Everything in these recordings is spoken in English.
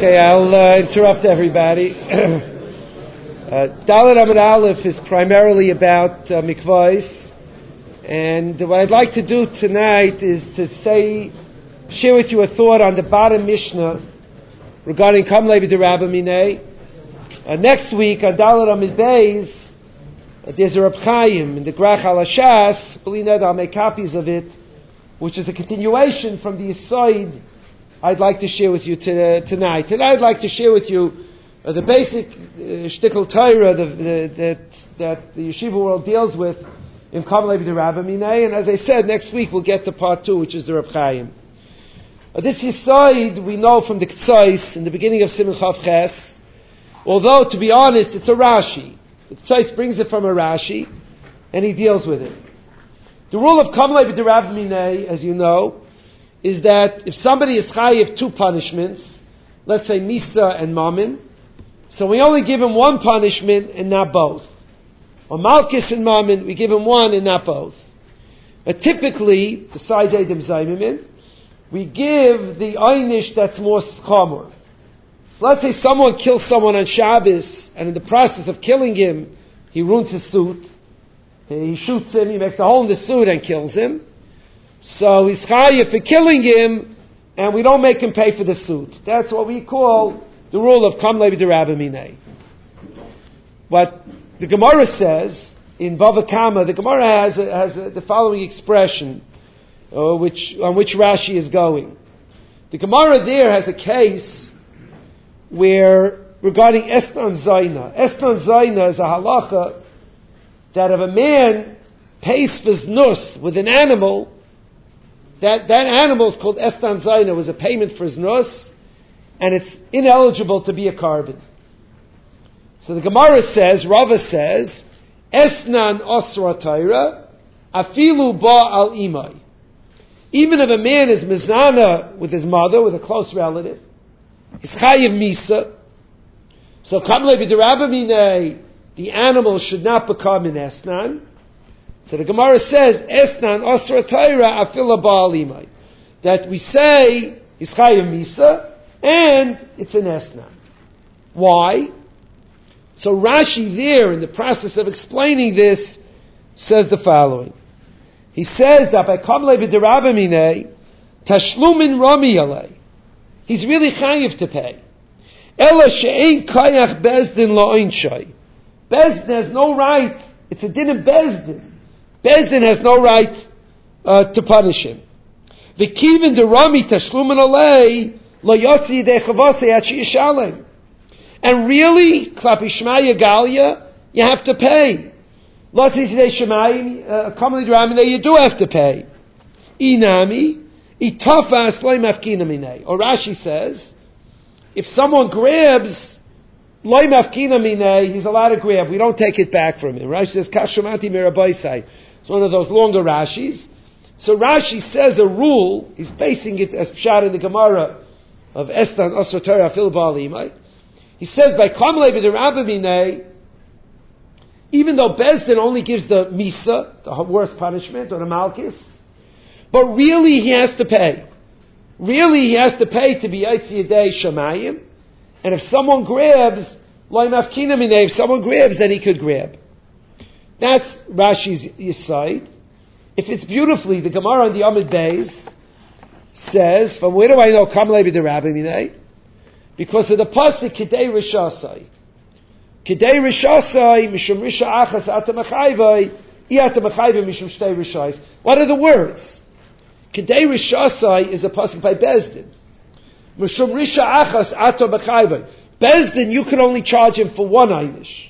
Okay, I'll interrupt everybody. Dalet Amud Aleph is primarily about mikvahs, and what I'd like to do tonight is to share with you a thought on the bottom Mishnah regarding Kam Levi D'Rabba Minei. Next week on Dalet Amud Beis, there's a Reb Chaim in the Grach HaLashas. B'li neder, I'll make copies of it, which is a continuation from the Yesod I'd like to share with you tonight. And I'd like to share with you the basic shtickle Torah that the yeshiva world deals with in Kam Levi D'Rabba Minei. And as I said, next week we'll get to part 2, which is the Reb Chaim. This Yesod we know from the K'tzos in the beginning of Siman Chav Ches, although to be honest it's a Rashi. The K'tzos brings it from a Rashi and he deals with it. The rule of Kam Levi D'Rabba Minei, as you know, is that if somebody is chayiv 2 punishments, let's say Misa and Mammon, so we only give him 1 punishment and not both. Or Malchus and Mammon, we give him 1 and not both. But typically, besides Edom Zaymimin, we give the Einish that's more chamor. So let's say someone kills someone on Shabbos, and in the process of killing him, he ruins his suit, he shoots him, he makes a hole in the suit and kills him. So he's chayiv for killing him, and we don't make him pay for the suit. That's what we call the rule of Kam Levi D'Rabba Minei. What the Gemara says in Bava Kama, the Gemara has the following expression, on which Rashi is going. The Gemara there has a case where regarding Estan Zayna. Estan Zayna is a halacha that if a man pays for znus with an animal, that animal is called Estan Zayna, was a payment for znus, and it's ineligible to be a carbon. So the Gemara says, Rava says, Esnan Osra Taira, Afilu Ba Al Imai. Even if a man is mizana with his mother, with a close relative, he's chayiv misa. So Kam Levi D'Rabba Minei, the animal should not become an Esnan. So the Gemara says, Esnan Osra Taira Afila Ba'al Imai. That we say, is Chayav Misa, and it's an Esnan. Why? So Rashi there, in the process of explaining this, says the following. He says that by Kam Levi D'Rabba Minei, Tashlumin Rami Alei. He's really Chayav to pay. Ela she'ein kayach bezdin la'oinshai. Bezdin has no right, it's a din of Bezdin. Bezdin has no right to punish him. V'kivin derami tashlumin alei lo yotzi yidei chavasei at she'yishalem. And really, klapi shmaya galia, you have to pay. Lotzi yidei shemayim, Kam Levi D'Rabba Minei, you do have to pay. Inami, itafa aslay mafkina minei. Or Rashi says, if someone grabs loy mafkina minei, he's allowed to grab. We don't take it back from him. Rashi says, kashamati mirabaisai. It's one of those longer Rashis. So Rashi says a rule, he's basing it as pshat in the Gemara of Estan Osra Torah Afil Ba'al Imai. He says, by Kam Levi D'Rabba Minei, even though Bezdin only gives the Misa, the worst punishment, or the Malchus, but really he has to pay. Really he has to pay to be Yotzi Yidei Shamayim, and if someone grabs, Lo Mafkina Minei, if someone grabs, then he could grab. That's Rashi's Yesod. If it's beautifully, the Gemara on the Amud Beis says, from where do I know Kam Levi D'Rabba Minei? Because of the pasuk Kidei Rishasai. Kidei Rishasai, Mishum Risha Achas Ata Machayvai, I Ata Machayvai Mishum Shtei Rishais. What are the words? Kidei Rishasai is a pasuk by Bezdin. Mishum Risha Achas Ata Machayvai. Bezdin, you can only charge him for 1 Einish.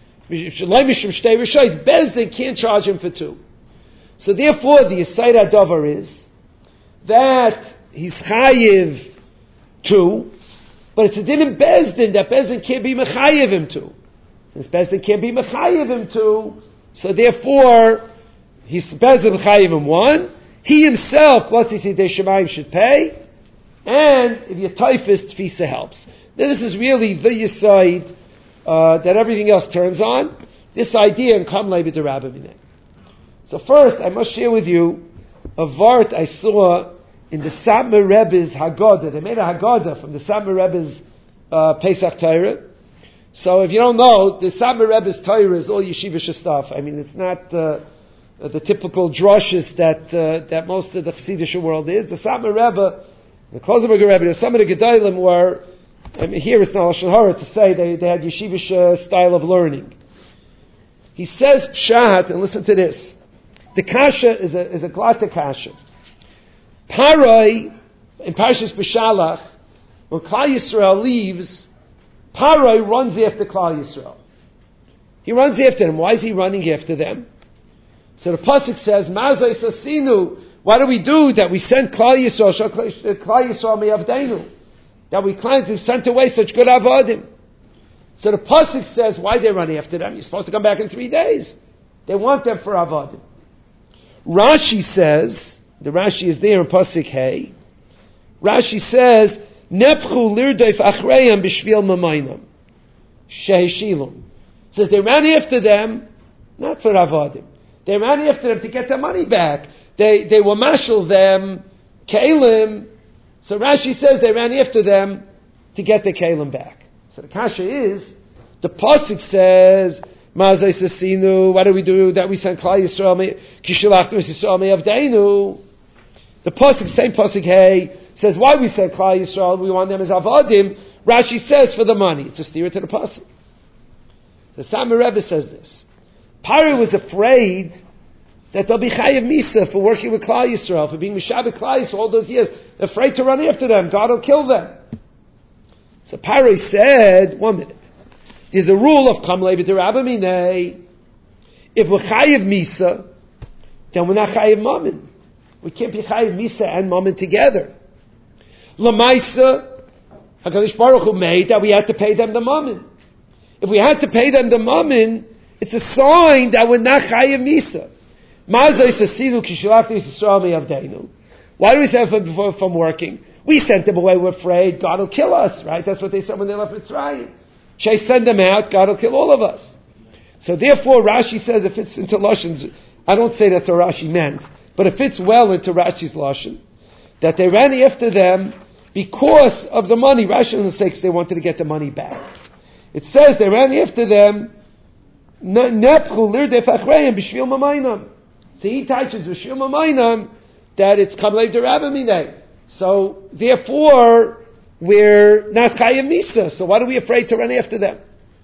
Bezdin can't charge him for 2. So therefore, the Yesod HaDavar is that he's chayiv 2, but it's a din in Bezdin that Bezdin can't be mechayiv him 2. Since Bezdin can't be mechayiv him 2, so therefore, he's Bezdin mechayiv him 1. He himself, plus he said, Shemayim should pay, and if you're typhus, Tfisa helps. Now this is really the Yesod that everything else turns on, this idea in Kam Levi D'Rabba Minei. So first, I must share with you a vart I saw in the Satmar Rebbe's Haggadah. They made a Haggadah from the Satmar Rebbe's Pesach Torah. So if you don't know, the Satmar Rebbe's Torah is all yeshivish stuff. I mean, it's not the typical drushes that most of the Chassidish world is. The Satmar Rebbe, the Klosenberger Rebbe, some of the Gedolim were, I mean, here it's not Lashon Hara to say they had yeshivish style of learning. He says Pshat, and listen to this. The kasha is a glata kasha. Parai, in Parshas B'Shalach, when Klal Yisrael leaves, Parai runs after Klal Yisrael. He runs after them. Why is he running after them? So the pasuk says, "Mazay sasinu." What do we do that we sent Klal Yisrael? Klal Yisrael me'avdeinu. That we sent away such good avodim. So the pasuk says, why they run after them? You're supposed to come back in 3 days. They want them for avodim. Rashi says, the Rashi is there in pasuk Hey. Rashi says, "Nepchu lirdoif achreyam b'shvil mamayim sheheshilum." Says they ran after them, not for avodim. They ran after them to get their money back. They were mashal them kelim. So Rashi says they ran after them to get the kelim back. So the kasha is, the pasuk says, "Mazay sasinu." What do we do that we send Klal Yisrael kishilachnu Yisrael me'avdeinu? The pasuk, same pasuk Hey, says why we send Klal Yisrael. We want them as avodim. Rashi says for the money. It's a steer to the pasuk. The Satmar Rebbe says this. Pari was afraid that they'll be chayiv misa for working with Klal Yisrael, for being mishabed Klal Yisrael all those years. They're afraid to run after them. God will kill them. So Pari said, 1 minute. There's a rule of Kamlei B'Derabba Minei. If we're chayiv misa, then we're not chayiv mammon. We can't be chayiv misa and mammon together. Lamaisa, HaKadosh Baruch Hu made that we had to pay them the mammon. If we had to pay them the mammon, it's a sign that we're not chayiv misa. Why do we send them from working? We sent them away, we're afraid God will kill us, right? That's what they said when they left Mitzrayim. Send them out, God will kill all of us. So therefore Rashi says it fits into Lashon's, I don't say that's what Rashi meant, but it fits well into Rashi's Lashon, that they ran after them because of the money. Rashi doesn't say they wanted to get the money back. It says they ran after them, so he teaches B'Shvil Mamayim that it's Kamlei B'Derabba Minei. So therefore, we're not Chayiv Misa. So why are we afraid to run after them?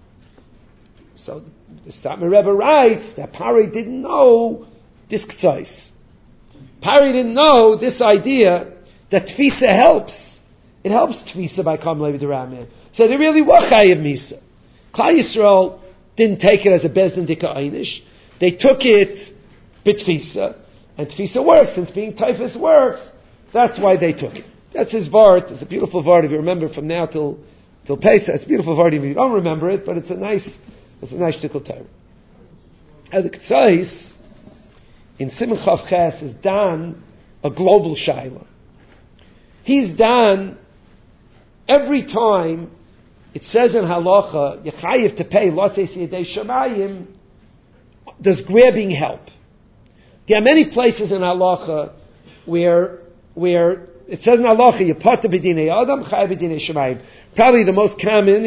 So the Satmar Rebbe writes that Pari didn't know this k'tzais. Pari didn't know this idea that Tfisa helps. It helps Tfisa by Kamlei B'Derabba Minei. So they really were Chayiv Misa. Klal Yisrael didn't take it as a Bezdin Dika Einish. They took it b'tfisa, and tfisa works. Since being typhus works, that's why they took it. That's his vart. It's a beautiful vart if you remember from now till Pesach. It's a beautiful vart if you don't remember it, but it's a nice shtickle Torah. And the K'tzais in Simon Chav Ches is done a global shaila. He's done every time it says in halacha yechayiv to pay lotzei siyadei shamayim. Does grabbing help? There are many places in halacha where it says in halacha yipata b'dinei adam chayiv b'dinei shamayim. Probably the most common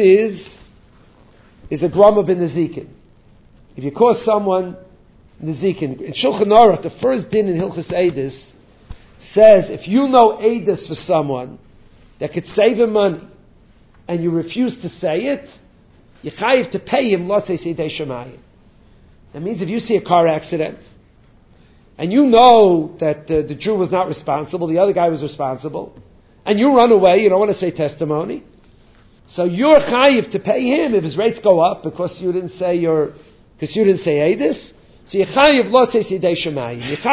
is a grama b'nezikin. If you cause someone nezikin in Shulchan Aruch, the first din in Hilchos Eidus says if you know Eidus for someone that could save him money and you refuse to say it, you chayiv to pay him lotzei siyadei shamayim. That means if you see a car accident and you know that the Jew was not responsible, the other guy was responsible, and you run away, you don't want to say testimony, so you're chayiv to pay him if his rates go up because you didn't say Eidus. So you're chayiv lotzei siyadei shamayim. You're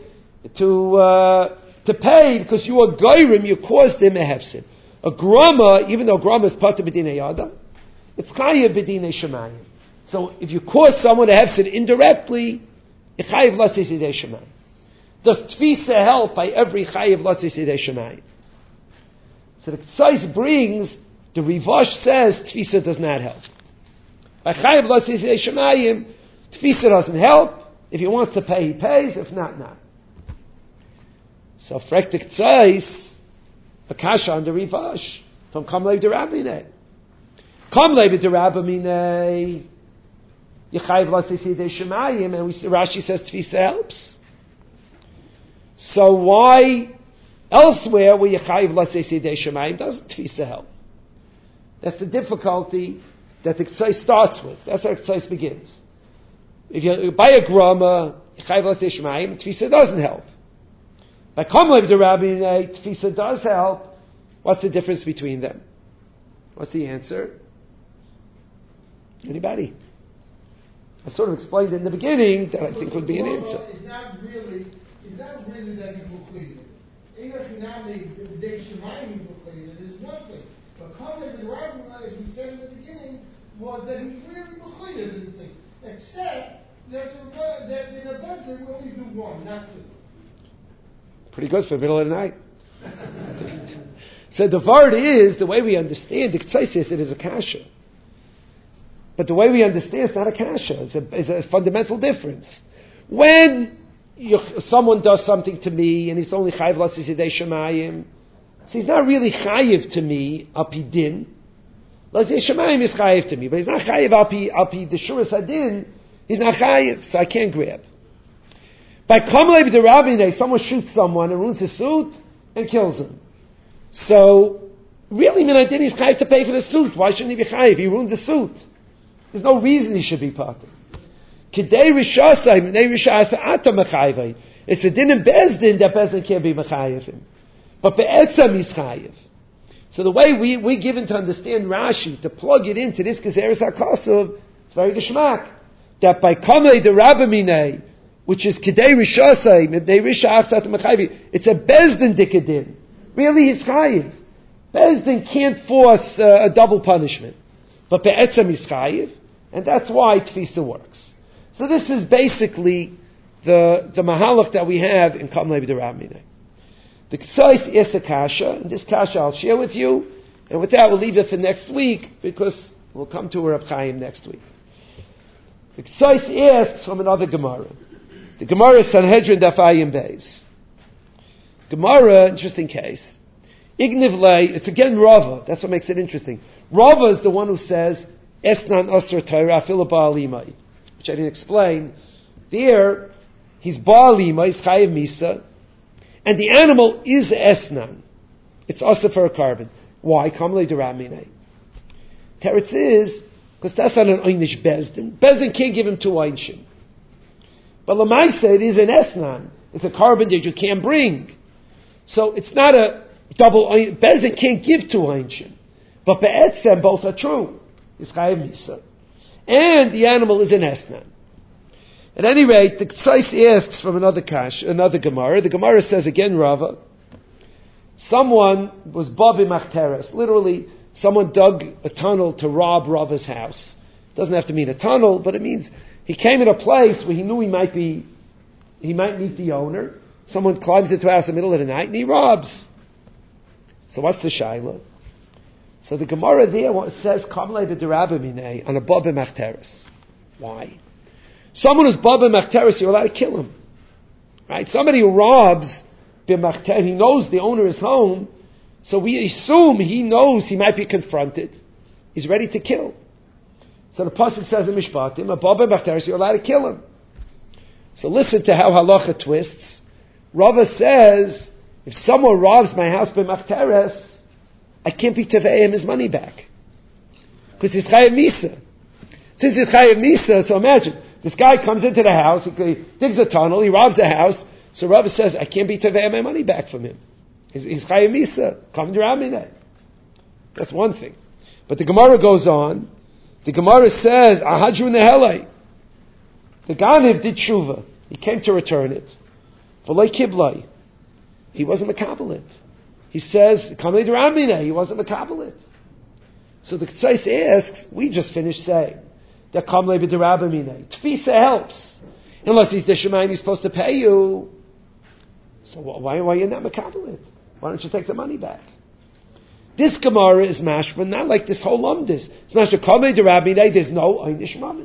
chayiv to pay because you are goyrim, you caused him a hefsid. A grama, even though grama is part of b'dinei adam, it's chayiv b'dinei shamayim. So if you cause someone to hefsid indirectly, it's chayiv lotzei siyadei shamayim. Does tfisa help by every chayiv lotzei siyadei shamayim? So the K'tzais brings, the Rivash says tfisa does not help. By chayiv lotzei siyadei shamayim, tfisa doesn't help. If he wants to pay, he pays. If not, not. So frek the K'tzais, a kasha on the Rivash from Kamlei B'Derabba Minei. Come lebe de Rabba Minei, Yechayiv Lasei Sidei Shemayim, and Rashi says Tfisa helps. So why elsewhere where Yechayiv Lasei Sidei Shemayim doesn't Tfisa help? That's the difficulty that the Ktsos starts with. That's how the Ktsos begins. If you buy a grama, Yechayiv Lasei Shemayim, Tfisa doesn't help. By Come lebe de Rabba Minei, Tfisa does help. What's the difference between them? What's the answer? Anybody? I sort of explained in the beginning that I think would be an answer. It's not really that he's completed. Even if you're not the day Shemayim is completed, it is one thing. But Kameh the Rabbi, as we said in the beginning, was that he's really completed in the thing. Except that in a birthday we only do one, not two. Pretty good for the middle of the night. So the word is, the way we understand, the Ktsos says it is a kasha. But the way we understand it's not a kasha. It's a fundamental difference. When someone does something to me and he's only chayiv lasei sidei shemayim, so he's not really chayiv to me api din. Lasei shemayim is chayiv to me, but he's not chayiv api the shuras hadin. He's not chayiv, so I can't grab. By Kamalei b'derabinei, someone shoots someone and ruins his suit and kills him. So really, minadin he's chayiv to pay for the suit. Why shouldn't he be chayiv? He ruined the suit. There's no reason he should be patur. Kidei rishasai, minei rishasai ata mechayvei. It's a din in Bezdin that Bezdin can't be mechayiv him. But be'etzam he's chayiv. So the way we given to understand Rashi, to plug it into this Gezeres HaKosov, it's very geschmack. That by Kamei the Rabba Minei, which is Kidei rishasai, minei rishasai ata mechayvei, it's a Bezdin dikadin. Really he's chayiv. Bezdin can't force a double punishment. But be'etzam he's chayiv. And that's why Tfisa works. So this is basically the mahalach that we have in Kam Levi Rabba Minei. The Ktsos is a kasha, and this kasha I'll share with you, and with that we'll leave it for next week, because we'll come to Reb Chaim next week. The Ktsos asks from another Gemara. The Gemara is Sanhedrin Daf Ayin Beis. Gemara, interesting case. Igniv Lei, it's again Rava, that's what makes it interesting. Rava is the one who says, Esnan Asr Torah Afilu Ba'alimai, which I didn't explain. There, he's Ba'alimai, he's Chayiv Misa, and the animal is Esnan. It's Asr for a carbon. Why? Kamlei D'Rabba Minei. Teretz is, because that's not an Einish Bezdin. Bezdin can't give him 2 Einshim. But Lamaisa, it is an Esnan. It's a carbon that you can't bring. So it's not a double Einshim. Bezdin can't give 2 Einshim. But Be'etzem, both are true. Is Chayiv Misa. And the animal is an Esnan. At any rate, the Ktsos asks from another Gemara. The Gemara says again, Rava, someone was Babi Machteres. Literally, someone dug a tunnel to rob Rava's house. It doesn't have to mean a tunnel, but it means he came in a place where he knew he might meet the owner. Someone climbs into a house in the middle of the night and he robs. So what's the shaila? So the Gemara there says, Kamlei b'derabba minei, on a Baba Machteres. Why? Someone who's Baba Machteres, you're allowed to kill him. Right? Somebody who robs b'machteres, he knows the owner is home, so we assume he knows he might be confronted. He's ready to kill. So the pasuk says in Mishpatim, a Baba Machteres, you're allowed to kill him. So listen to how halacha twists. Rava says, if someone robs my house b'machteres, I can't be tevei him his money back. Because it's Chayav Misa. Since it's Chayav Misa, so imagine, this guy comes into the house, he digs a tunnel, he robs the house, so Rava says, I can't be tevei my money back from him. He's Chayav Misa. Come to Ramineh. That's one thing. But the Gemara goes on. The Gemara says, Ahadru Nehelei. The Ganiv did tshuva. He came to return it. V'loi kiblai. He wasn't makabel it. He says, Kamei D'Rabba, he wasn't makabel it. So the Ktsos asks, we just finished saying that Kamei D'Rabba Tfisa helps. Unless he's the Shemayim, he's supposed to pay you. So why are you not makabel it? Why don't you take the money back? This Gemara is mashma, not like this whole lumdis. It's mashma Kamei D'Rabba, there's no Einish Mammon.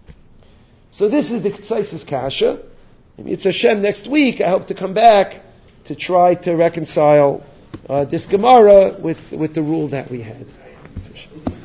So this is the Ktsos kasha. Maybe it's Hashem next week. I hope to come back to try to reconcile this Gemara with the rule that we had.